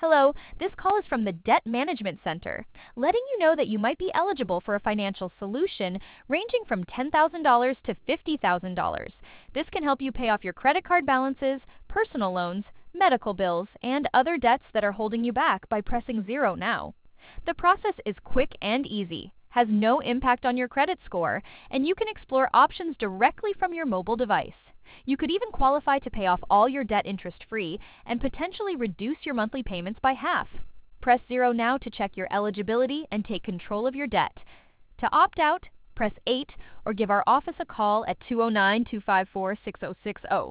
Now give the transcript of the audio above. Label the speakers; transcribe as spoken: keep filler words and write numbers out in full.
Speaker 1: Hello, this call is from the Debt Management Center, letting you know that you might be eligible for a financial solution ranging from ten thousand dollars to fifty thousand dollars. This can help you pay off your credit card balances, personal loans, medical bills, and other debts that are holding you back by pressing zero now. The process is quick and easy, has no impact on your credit score, and you can explore options directly from your mobile device. You could even qualify to pay off all your debt interest-free and potentially reduce your monthly payments by half. Press zero now to check your eligibility and take control of your debt. To opt out, press eight or give our office a call at two oh nine, two five four, six oh six oh.